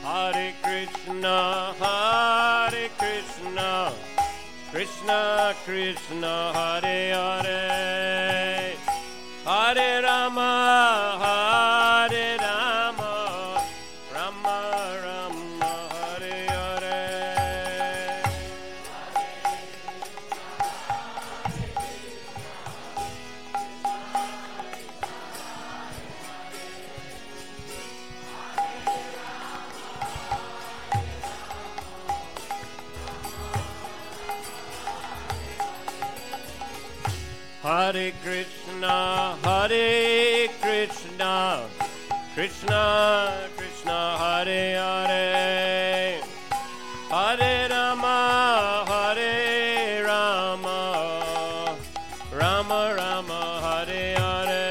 Hare Krishna, Krishna Krishna, Hare Hare, Hare Rama, Rama Rama, Hare Hare. Hare Krishna, Krishna Krishna, Hare Hare, Hare Rama, Rama Rama, Hare Hare.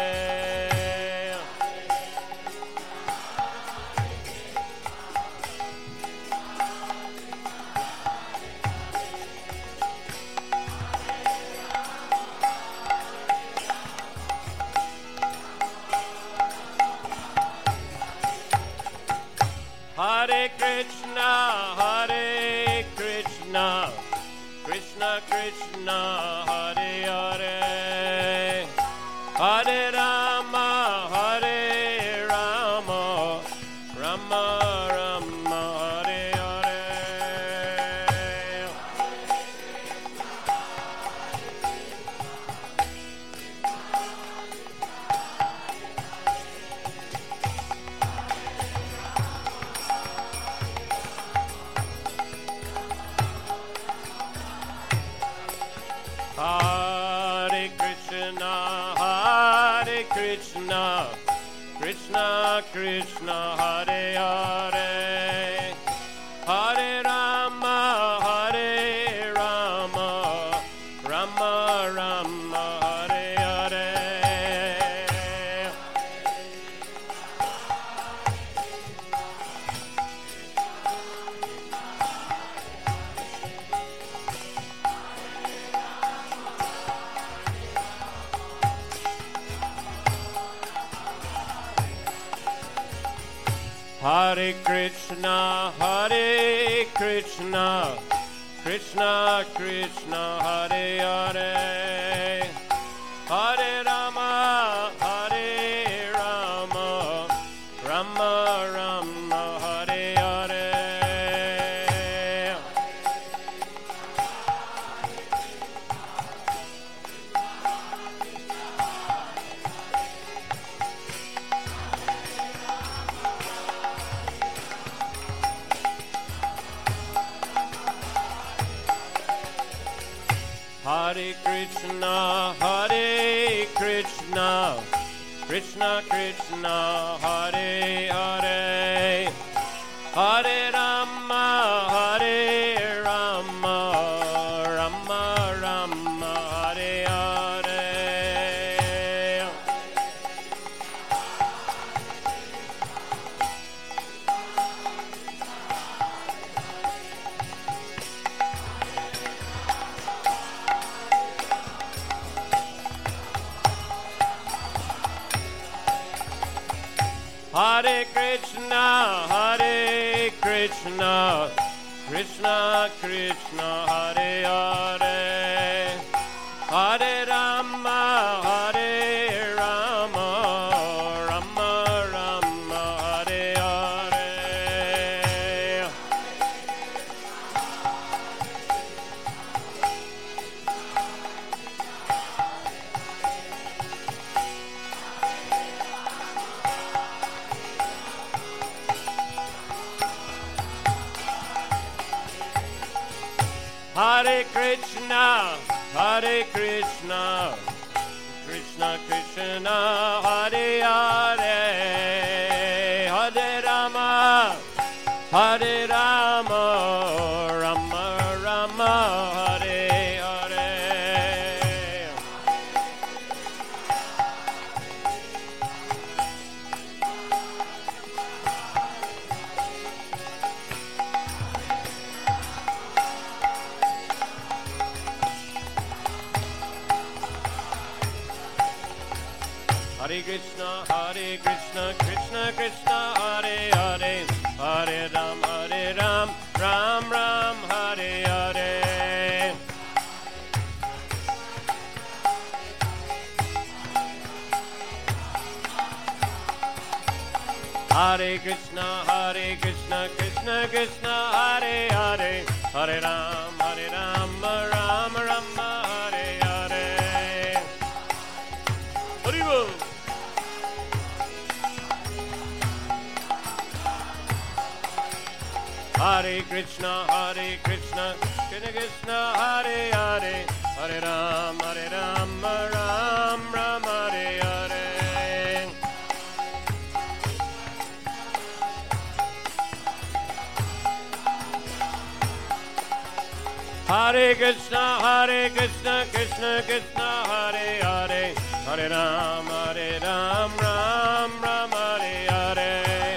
Hare Krishna, Krishna Krishna, Hare Hare, Hare Rama, Rama Rama, Hare Hare. Hare Krishna, Krishna Krishna, Hare Hare, Hare Rama, Rama Rama, Hare Hare. Hare Krishna, Krishna Krishna, Hare Hare, Hare Rama, Rama Rama, Hare Hare. Hare Krishna, Krishna Krishna, Hare Hare, Hare Rama, Rama Rama, Hare Hare. Hare Krishna, Krishna Krishna, Hare Hare, Hare Rama, Rama Rama, Hare Hare. Hare Krishna, Krishna Krishna, Hare Hare, Hare Rama, Rama Rama, Hare Hare. Hare Krishna, Krishna Krishna, Hare Hare, Hare Ram Ram Hare Hare. Hare Krishna, Krishna Krishna, Hare Hare, Hare Ram, Ram Ram, Hare Hare. Hari Bol. Hare Krishna, Krishna Krishna, Hare Hare, Hare Ram, Ram Ram, Hare Hare. Hare Krishna, Krishna Krishna, Hare Hare, Hare Ram, Ram Ram, Hare Hare.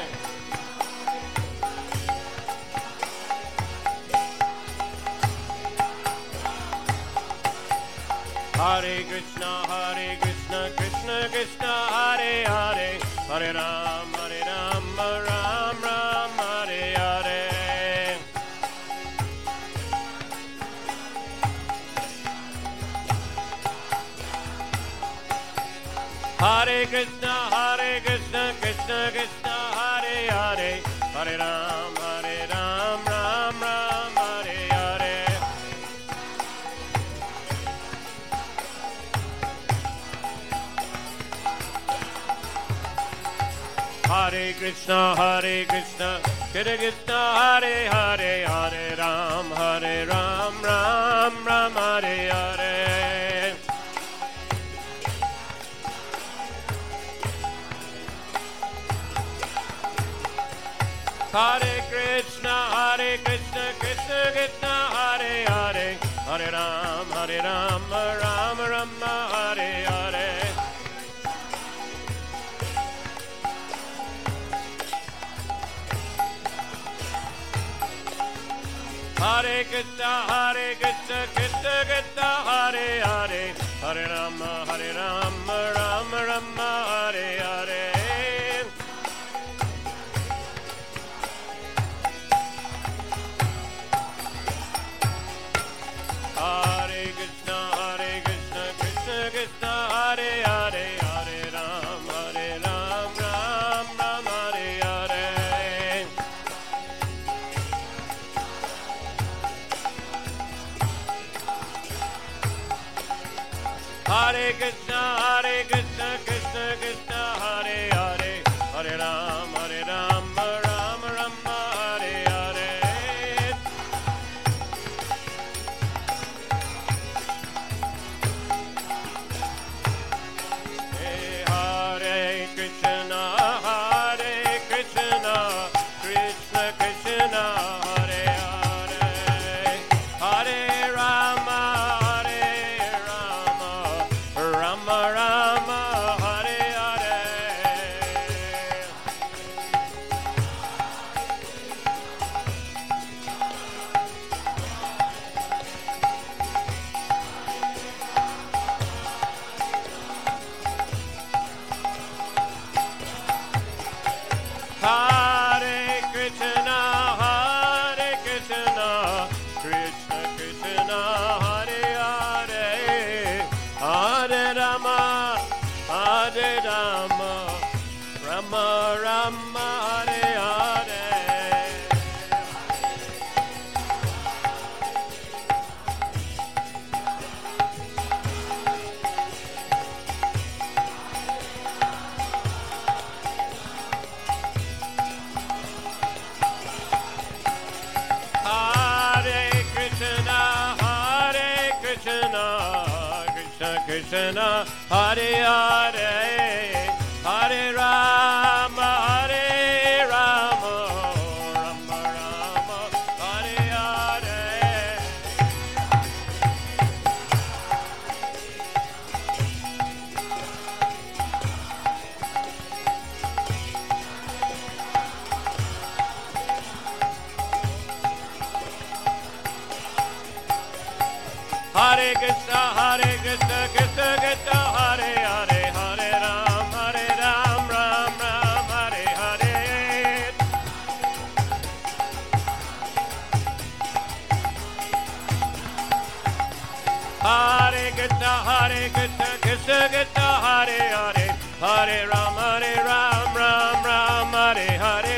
Hare Krishna, Krishna Krishna, Hare Hare, Hare Ram, Ram Ram, Hare Hare. Hare Krishna, Krishna Krishna, Hare Hare, Hare Ram, Ram Ram, Hare Hare. Hare Krishna, Krishna Krishna, Hare Hare, Hare Ram, Ram Ram, Hare Hare. Hare Krishna, Krishna Krishna, Hare Hare, Hare Ram, Ram Ram, Hare Hare. Hare Krishna, Krishna Krishna, Hare Hare, Hare Ram, Ram Ram, Hare Hare. Hare Krishna, Krishna Krishna, Hare Hare, Hare Ram, Ram Ram, Hare Hare. Hare Krishna, Krishna Krishna, Hare Hare, Hare Ram, Ram Ram, Hare Hare. Hare Krishna, Krishna Krishna, Hare Hare, Hare Rama, Rama Rama, Hare Hare. Hare Krishna, Krishna Krishna, Hare Hare, Hare Rama, Rama Rama, Hare Hare. Hare Krishna, Krishna Krishna, Hare Hare, Hare Rama, Rama Rama, Hare Hare. Hare Krishna, Krishna Krishna, Hare Hare, Hare Ram, Ram Ram, Hare Hare. Krishna Krishna Hare Hare Hare Ram Ram Ram Hare Hare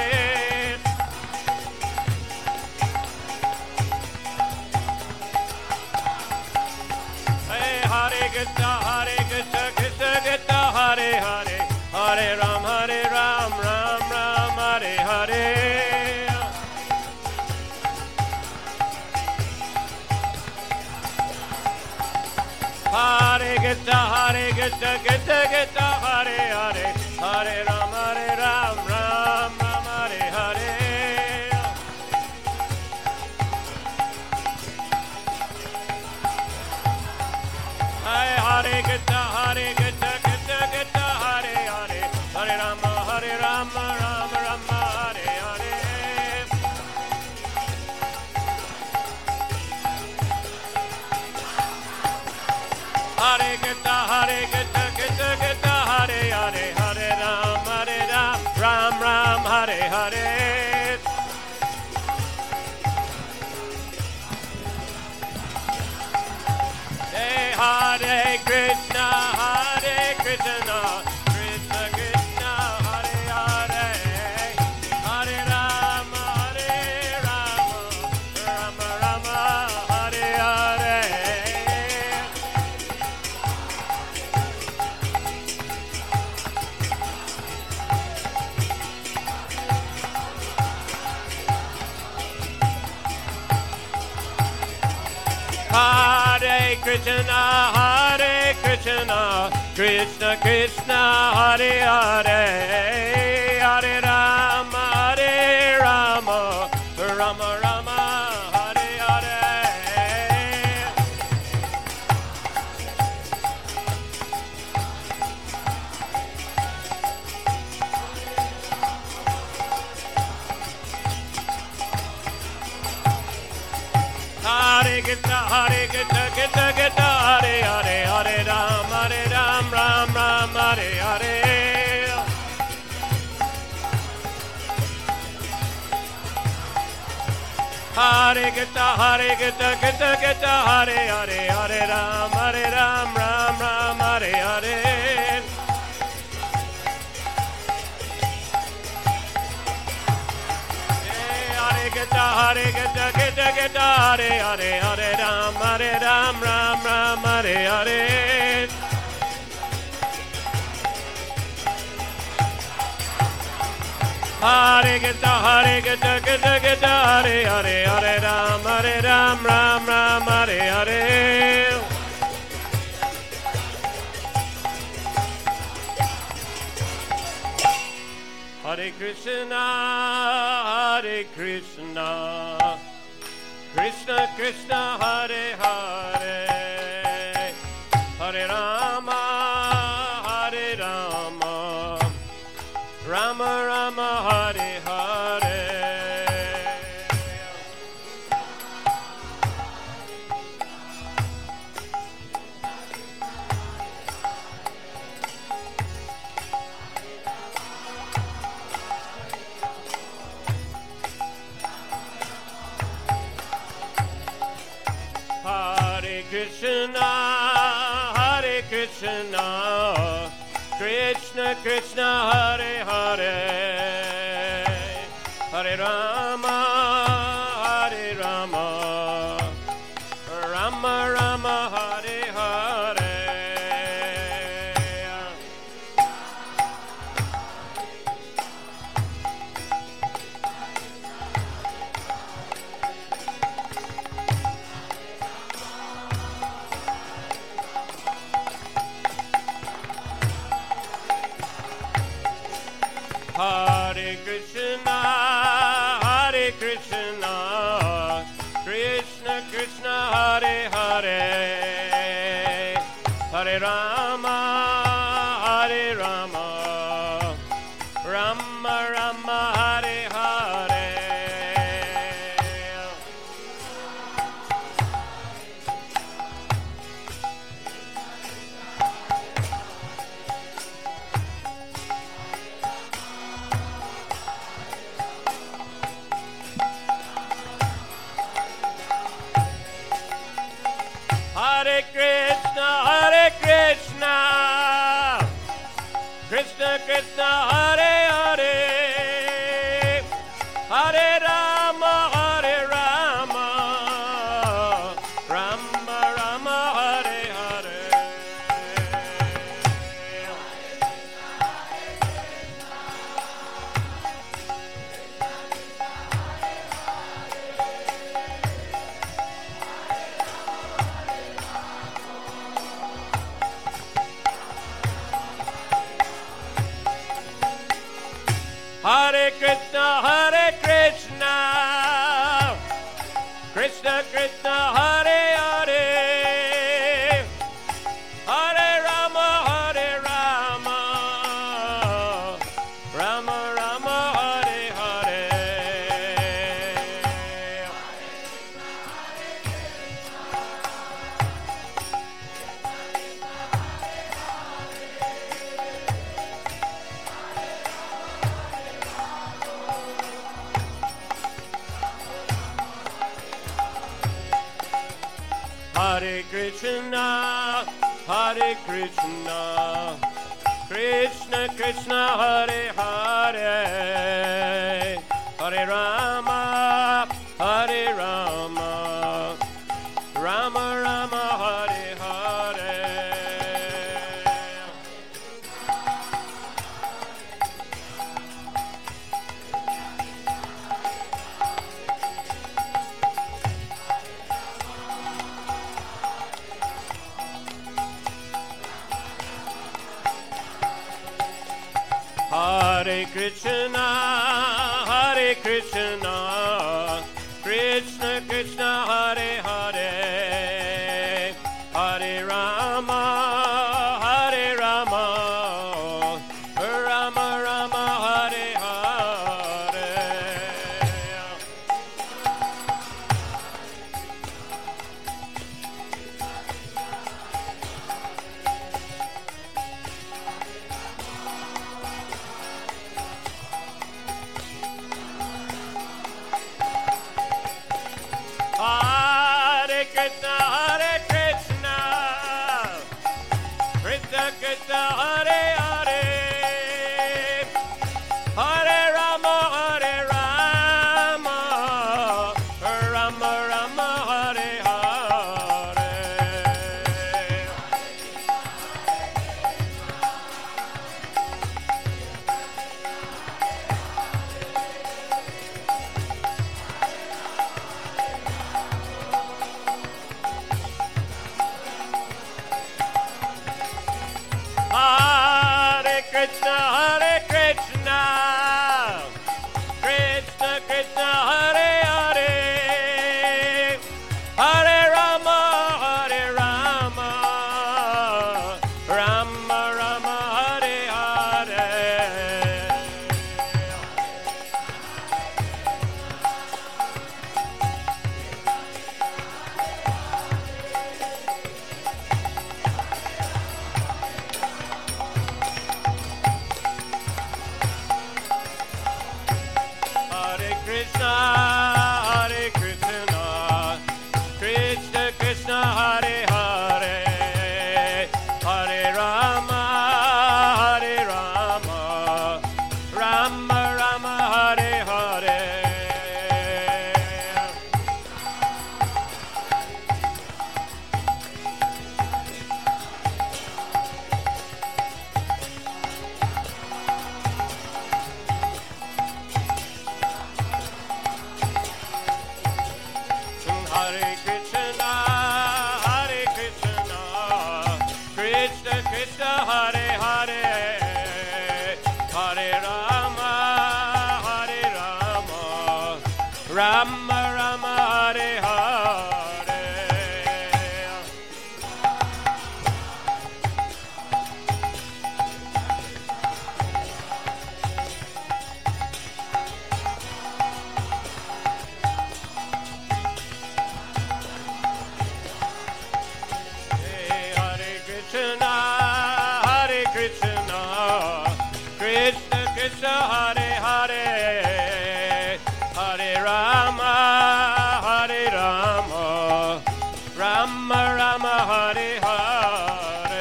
Hare Krishna Krishna Krishna Hare Hare Hare Ram Ram Ram Hare Hare Hare Krishna Krishna Krishna Hare Hare Hare Ram Ram Ram Hare Hare Hare Krishna Krishna Krishna Hare Hare Hare Ram Ram Ram Hare Hare Hare Krishna Krishna Krishna Hare Hare Hare Ram Ram Hare Hare Hare Krishna Krishna Krishna Hare Hare Hare Rama Rama Rama Hare Hare Hare Krishna Krishna Krishna Hare Hare Hare Rama Rama Rama Hare Hare Hare Krishna Krishna Krishna Hare Hare Hare Ram Ram Hare Hare Hare Krishna Krishna Krishna Hare Hare Hare Ram Ram Hare Hare Hare Krishna Krishna Hare Hare Hare Ram Ram Hare Hare Hare Krishna Krishna Hare Hare Hare Ram Ram Hare Hare Hare Krishna Krishna Krishna Hare Hare Hare Rama Rama Rama Hare Hare Hare Krishna Krishna Krishna Hare Hare Hare Rama Rama Rama Hare Hare Hare Krishna Krishna Krishna Hare Hare Hare Rama Rama Rama Hare Hare Hare Rama, Hare Rama, Rama Rama, Hare Hare. Hare Krishna, Hare Krishna, Krishna Krishna, Hare Hare, Hare Rama, Hare Rama, Rama Rama, Hare Hare. Hare Krishna, Hare Krishna, Krishna Krishna, Hare Hare, Hare Rama, Hare Rama, Rama Rama, Hare Hare. Hare Krishna, Hare Krishna, Krishna Krishna, Hare Hare, Hare Rama, Hare Rama, Rama Rama, Hare Hare. Hare Krishna, Hare Krishna, Krishna Krishna, Hare Hare, Hare Rama, Hare Rama, Rama Rama, Hare Hare. Hare Krishna, Hare Krishna, Krishna Krishna, Hare Hare, Hare Rama, Hare Rama, Rama Rama, Hare Hare. Hare Krishna, Hare Krishna, Krishna Krishna, Hare Hare, Hare Rama, Hare Rama, Rama Rama, Hare Hare. Hare Krishna, Hare Krishna, Krishna Krishna, Hare Hare, Hare Rama, Hare Rama, Rama Rama, Hare Hare. Hare Krishna, Hare Krishna, Krishna Krishna, Hare Hare, Hare Rama, Hare Rama, Rama Rama, Hare Hare.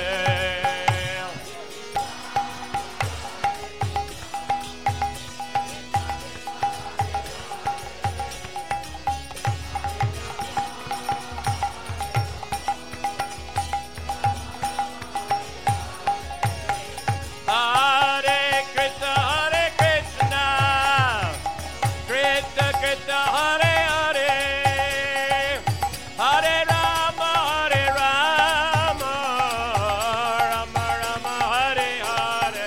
Krishna, Hare Hare, Hare Rama, Rama Rama, Hare Hare.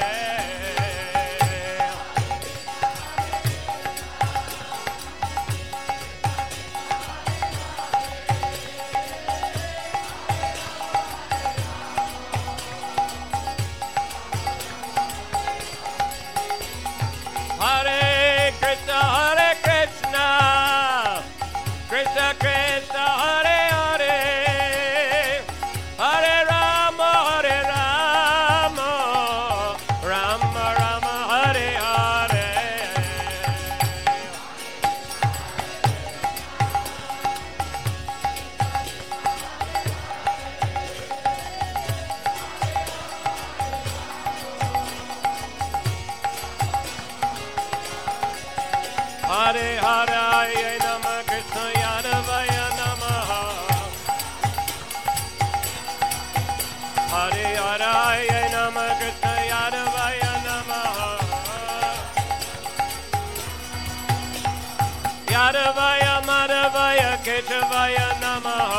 Hare Krishna, Krishna Krishna, Hare Hare, Hare Rama, Rama Rama, Hare Hare. Hare Hare Namah Krishna Yadavaya Namaha. Hare Hare Namah Krishna Yadavaya Namaha. Yadavaya Madhavaya Keshavaya Namaha.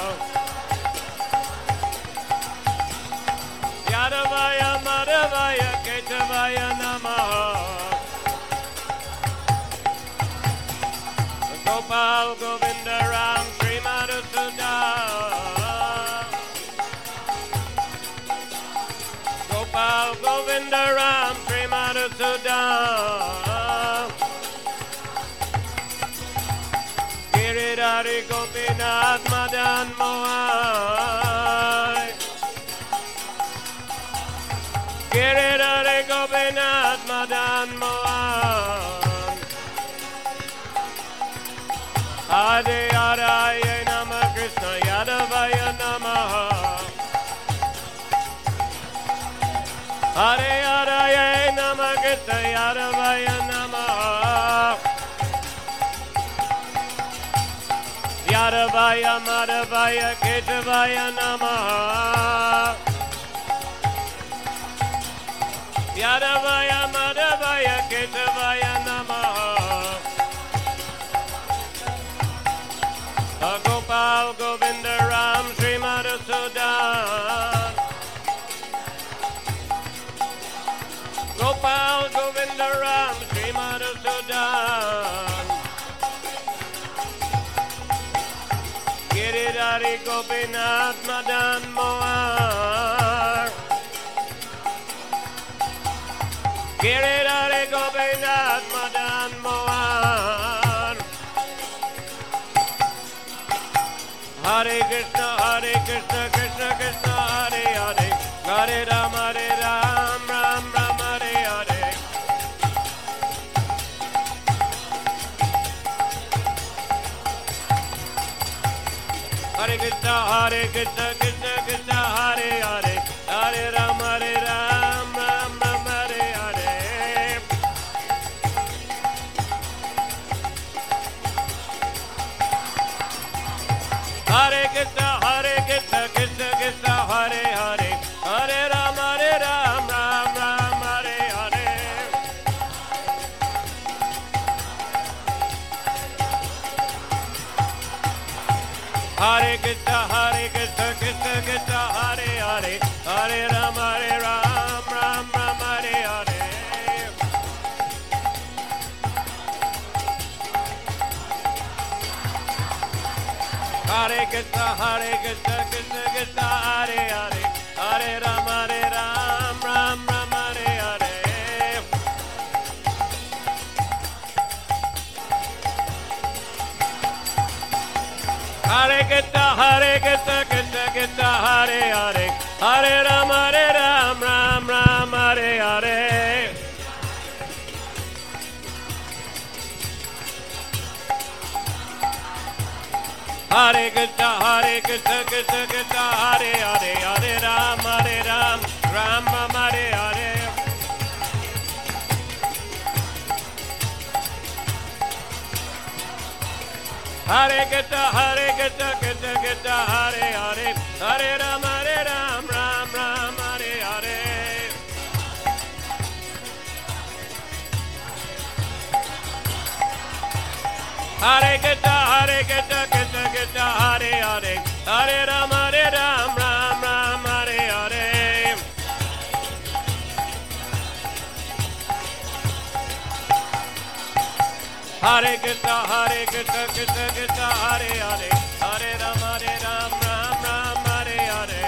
Yadavaya Madhavaya Keshavaya Namaha. Gopal Govinda Ram Sri Madhusudan. Gopal Govinda Ram Sri Madhusudan. Giridhari Gopinath Madan Mohan. Giridhari Gopinath Madan Mohan. Hare Hare Namah Krishna Yadavaya Namaha. Hare Hare Namah Krishna Yadavaya Namaha. Yadavaya Madhavaya Keshavaya Namaha. Yadavaya Madhavaya Keshavaya Namaha. Gopal Govinda Ram Sri Madhusudan. Gopal Govinda Ram Sri Madhusudan. Giridhari Gopinath Madan Mohan. Giridhari Gopinath Madan Mohan. Hare Krishna, Krishna Krishna, Hare Hare, Hare Ram, Ram Ram, Hare Hare. Hare Krishna, Krishna Krishna, Hare Hare, Hare Ram, Ram Ram, Hare Hare. Hare Krishna, Krishna Krishna, Hare Hare, Hare Ram, Ram Ram, Hare Hare. Hare Krishna, Krishna Krishna, Hare Hare, Hare Ram, Ram Ram, Hare Hare. Hare Krishna, Krishna Krishna, Hare Hare, Hare Ram, Ram Ram, Hare Hare. Hare Krishna, Krishna Krishna, Hare Hare, Hare Ram, Ram Ram, Hare Hare. Hare Krishna, Krishna Krishna, Hare Hare, Hare Ram, Ram Ram, Hare Hare. Hare Krishna, Krishna Krishna, Hare Hare, Hare Ram, Ram Ram, Hare Hare. Hare Krishna, Hare Krishna, Krishna Krishna, Hare Hare, Hare Ram, Ram Ram, Hare Hare. Hare Krishna, Krishna Krishna, Hare Hare, Hare Ram, Ram Ram, Hare Hare.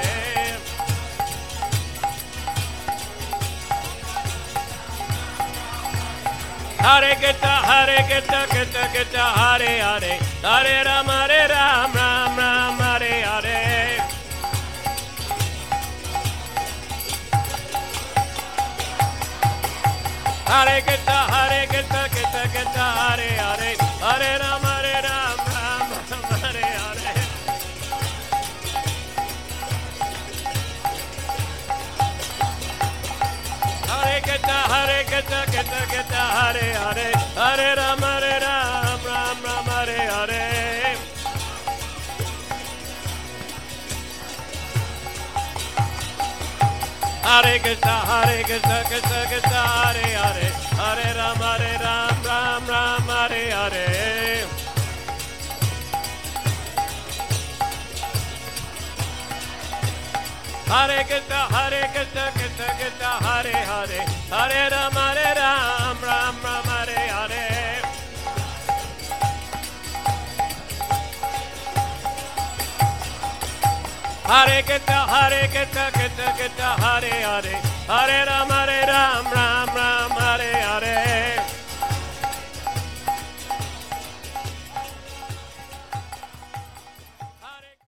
Hare Krishna, Krishna Krishna, Hare Hare, Hare Ram, Ram Ram, Hare Hare. Hare Krishna, Krishna Krishna, Hare Hare, Hare Ram, Ram Ram, Hare Hare. Hare Krishna, Krishna Krishna, Hare Hare, Hare Ram, Ram Ram, Hare Hare. Hare Krishna, Krishna Krishna, Hare Hare, Hare Ram, Ram Ram, Hare Hare. Hare Krishna, Krishna Krishna, Hare Hare, Hare Ram, Ram Ram, Hare Hare. Hare Krishna, Krishna Krishna, Hare Hare, Hare Ram.